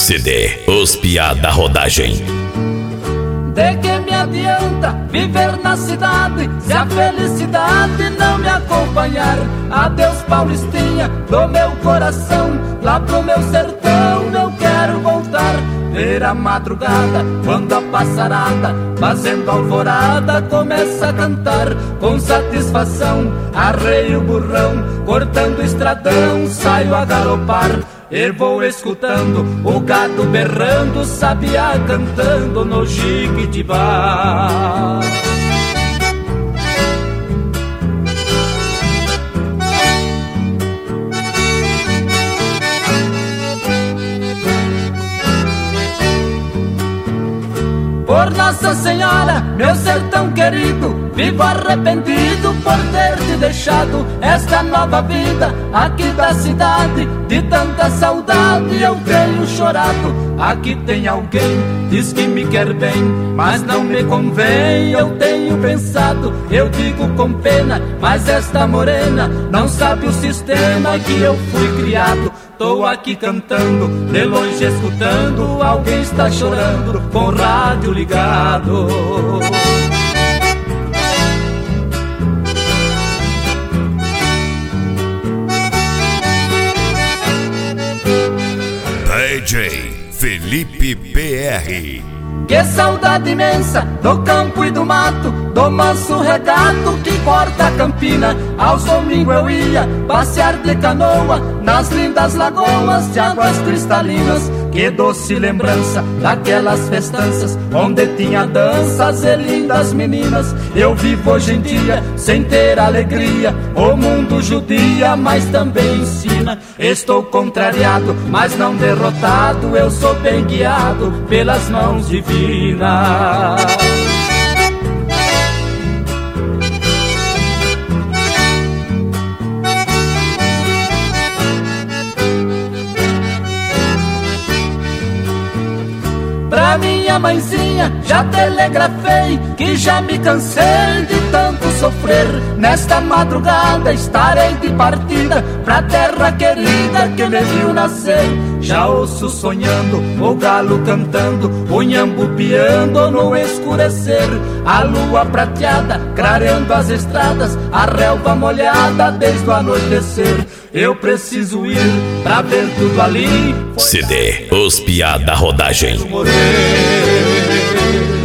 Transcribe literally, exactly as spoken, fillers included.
C D Os Piá da Rodagem. De que me adianta viver na cidade se a felicidade não me acompanhar? Adeus, Paulistinha, do meu coração, lá pro meu sertão eu quero voltar. Ver a madrugada, quando a passarada, fazendo alvorada, começa a cantar. Com satisfação, arreio o burrão, cortando o estradão, saio a galopar. E vou escutando o gado berrando, sabiá cantando no Jiquitibá. Por Nossa Senhora, meu sertão querido, vivo arrependido por ter te deixado. Esta nova vida aqui da cidade, de tanta saudade eu tenho chorado. Aqui tem alguém, diz que me quer bem, mas não me convém, eu tenho pensado. Eu digo com pena, mas esta morena não sabe o sistema que eu fui criado. Tô aqui cantando, de longe escutando, alguém está chorando com o rádio ligado. D J Felipe P R. Que saudade imensa do campo e do mato, do manso regato que corta a campina. Aos domingos eu ia passear de canoa nas lindas lagoas de águas cristalinas. Que doce lembrança daquelas festanças onde tinha danças e lindas meninas. Eu vivo hoje em dia sem ter alegria, o mundo judia, mas também ensina. Estou contrariado, mas não derrotado, eu sou bem guiado pelas mãos divinas. Pra minha mãezinha já telegrafei que já me cansei de tanto sofrer. Nesta madrugada estarei de partida pra terra querida que me viu nascer. Já ouço sonhando o galo cantando, o nhambu piando no escurecer. A lua prateada clareando as estradas, a relva molhada desde o anoitecer. Eu preciso ir pra ver tudo ali. C D Os Piá da Rodagem. Morrer.